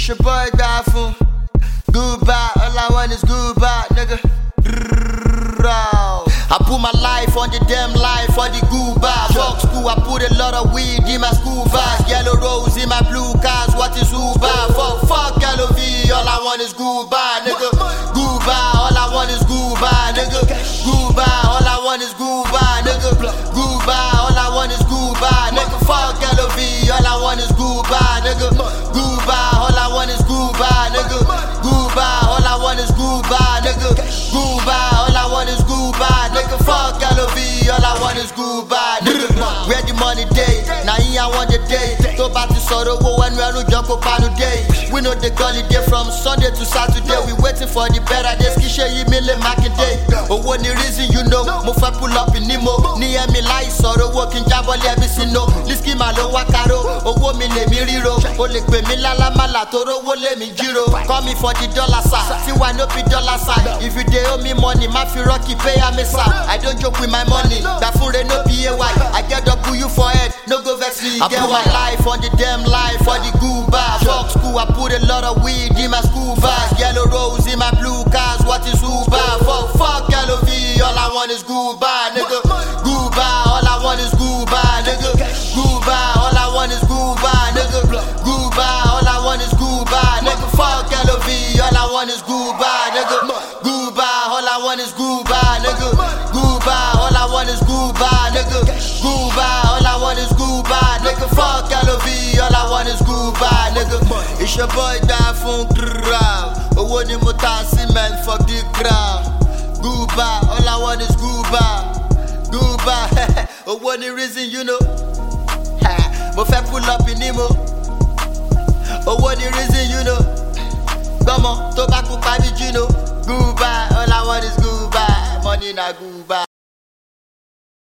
It's your boy Dafun. Goodbye, all I want is goodbye, nigga. I put my life on the damn life for the goodbye. Fuck school, I put a lot of weed in my school bag. Yellow rose in my blue cars, what is Uber? Fuck LOV, all I want is goodbye, nigga. Goodbye, all I want is goodbye, nigga. Goodbye, all I want is goodbye, nigga. Goodbye, all I want is goodbye, nigga. Fuck LOV, all I want is goodbye, nigga. Goodbye, all I want is goodbye, nigga. Goodbye, all I want is goodbye, nigga. Goodbye, all I want is goodbye, nigga. Fuck LOV, all I want is goodbye, nigga. Where the money day? Now here I want the day. Go back to sorrow when we are no jump up on the day. We know the gully day from Sunday to Saturday. We waiting for the better days. Kisha yi me le market day. Oh, what the reason you know? Mo fa pull up in Nemo. Ni me like sorrow working jabole everything no. Liski malo wakaro. Oh, wo mi le mi riro. O le pe mi lala mala toro wo le mi jiro. Call me for the dollar sign. See why no be dollar sign. If you dey owe me money, my fi rocky pay a me sign. I don't joke with my money. That fool no PAY. I get up to you for head. No go vex me. I put my life on the damn life for the goodbye. Fuck school, I put a lot of weed in my school bag. Yellow rose in my blue cars, what is Uber? Fuck LOV, all I want is goodbye, nigga. Goodbye, all I want is goodbye, nigga. Goodbye, all I want is goodbye, nigga. Goodbye, all I want is goodbye, nigga. Fuck LOV, all I want is goodbye, nigga. Goodbye, all I want is goodbye, nigga. Goodbye, all I want is goodbye, nigga. Goodbye, all I want is goodbye, nigga. Fuck LOV, all I want is goodbye, nigga. It's your boy Dafun. Oh, ni mutasi man, fuck the crowd. Goodbye, all I want is goodbye. Goodbye, oh, what the reason you know? Mo fe pull up in Nemo. Oh, what the reason you know? Come on, tobacco, baby, you know. Goodbye, all I want is goodbye. Money na goodbye.